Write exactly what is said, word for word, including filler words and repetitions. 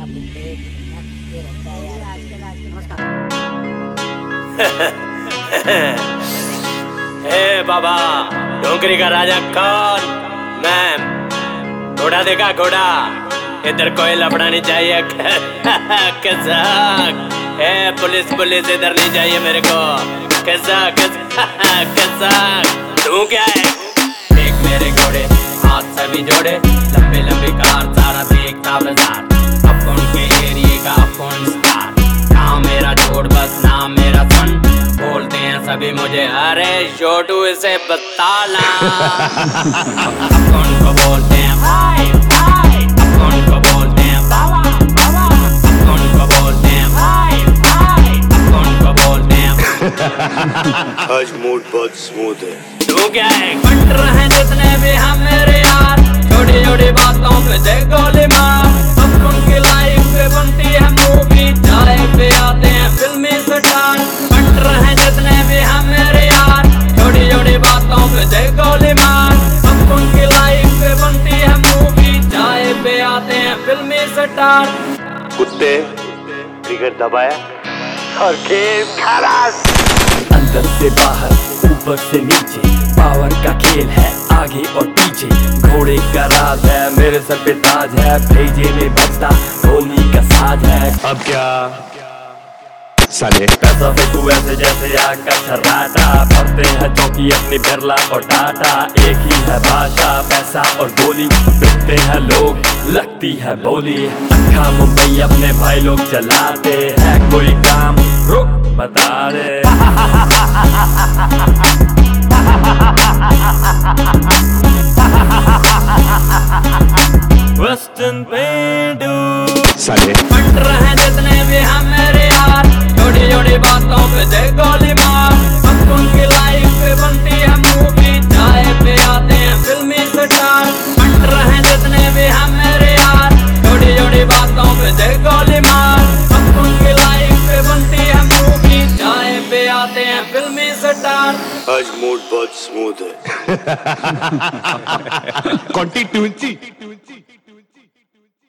हे बाबा, डोंगरी का राजा कौन? मैं घोड़ा देखा घोड़ा, इधर कोई लफड़ा नहीं चाहिए। कैसा ए पुलिस पुलिस इधर नहीं चाहिए मेरे को। कैसा कैसा कैसा तू क्या है? देख मेरे घोड़े हाथ सभी जोड़े, लंबे लंबे कार सारा देखता बाजार, अपन के एरिए का अपन स्टार। नाम मेरा जोड़ बस नाम मेरा सन, बोलते हैं सभी मुझे अरे छोटू इसे बताना। अपन को बोलते हैं भाई भाई, अपन को बोलते हैं बाबा बाबा, अपन को बोलते हैं भाई भाई, अपन को बोलते हैं। आज मूड बहुत स्मूथ है। तू क्या है? बट रहे जितने भी हम मेरे यार, छोटी छोटी बातों पे दे गोली मार। अब उनकी लाइफ पे बनती है मूवी, चाय पे आते हैं फिल्मी स्टार। बट रहे जितने भी हम मेरे यार, छोटी छोटी बातों पे दे गोली मार। अब उनकी लाइफ पे बनती है मूवी, चाय पे आते हैं फिल्मी स्टार। कुत्ते ट्रिगर दबाया और गेम खलास। अंदर से बाहर ऊपर से नीचे, पावर का खेल है आगे और पीछे। घोड़े का राज है मेरे सर पे ताज है, भेजे में बजता ढोली का साज है। अब क्या साले? पैसा फेंकू ऐसे जैसे आग का छर्राटा, पढ़ते हैं चौकी अपनी बिरला और टाटा। एक ही है भाषा पैसा और गोली, बिकते हैं लोग लगती है बोली। अक्खा मुंबई अपने भाई लोग चलाते हैं, कोई काम रुक बता दे। वेस्टर्न पेंडू साले बट रहे जितने भी हम मेरे यार, छोटी छोटी बातों पे दे गोली मार। अब उनकी लाइफ पे बनती है मूवी, चाय पे आते हैं फिल्मी स्टार। बट रहे जितने भी हम मेरे यार, छोटी छोटी बातों पे दे गोली मार। अब उनकी लाइफ पे बनती है मूवी, चाय पे आते हैं फिल्मी स्टार। आज मूड बहुत स्मूथ है। कॉन्टी ट्यून्सी